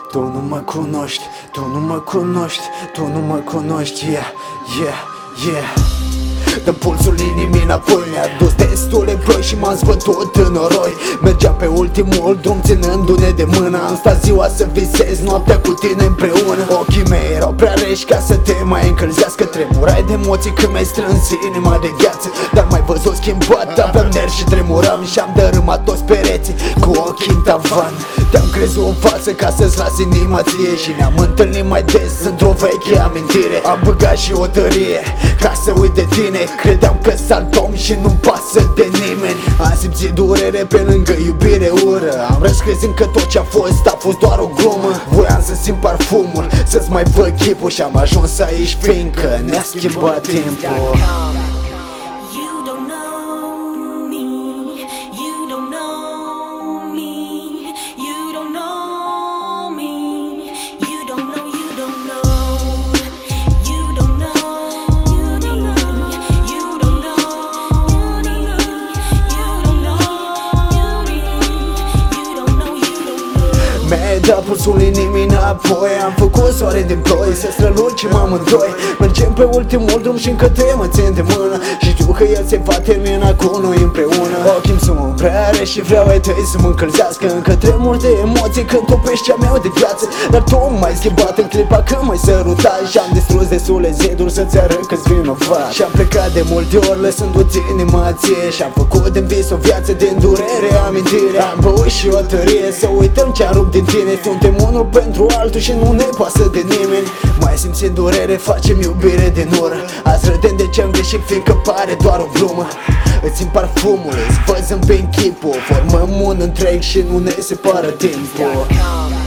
Tu nu mă cunoști, tu nu mă cunoști, tu nu mă cunoști, yeah, yeah, yeah. Dă pulsul inimii înapoi, mi-a dus destule ploi și m-am zbătut în noroi. Mergeam pe ultimul drum ținându-ne de mână. Am stat ziua să visez, noaptea cu tine împreună. Ochii mei erau prea reci ca să te mai încălzească. Tremurai de emoții când mi-ai strâns inima de gheață. Dar m-ai văzut schimbat, aveam nervi și tremuram. Și-am dărâmat toți pereții cu ochii în tavan. Te-am crezut în față ca să-ți las inima ție. Și ne-am întâlnit mai des într-o veche amintire. Am băgat și o tărie ca să uit de tine. Credeam că saltom și nu-mi pasă de nimeni. Am simțit durere pe lângă iubire, ură. Am răs crezând că tot ce-a fost doar o glumă. Voiam să simt parfumul, să-ți mai văd chipul. Și am ajuns aici fiindcă ne-a schimbat timpul. Mi-ai dat pulsul inimii înapoi. Am făcut soare din ploi, să strălucim amândoi. Mergem pe ultimul drum și încă te mă țin de mână. Și știu că el se va termina cu noi împreună. Ochii-mi sunt prea reci și vreau ai tăi să mă încălzească. Încă tremur de emoții când topești cea mea de viață. Dar tu m-ai schimbat în clipa când m-ai sărutat. Și-am distrus destule ziduri să-ți arăt că-ți vinovat. Și-am plecat de multe ori lăsându-ți inima ție. Și-am făcut din vis o viață din durere, amintire. Am băut și o tărie să uităm ce-am rupt din tine. Suntem unul pentru altul și nu ne pasă de nimeni. Mai simțim durere, facem iubire din ură. Azi râdem de ce-am greșit fiindcă pare doar o glumă. Îți simt parfumul, îți văd zâmbind chipul. Formăm un întreg și nu ne separă timpul.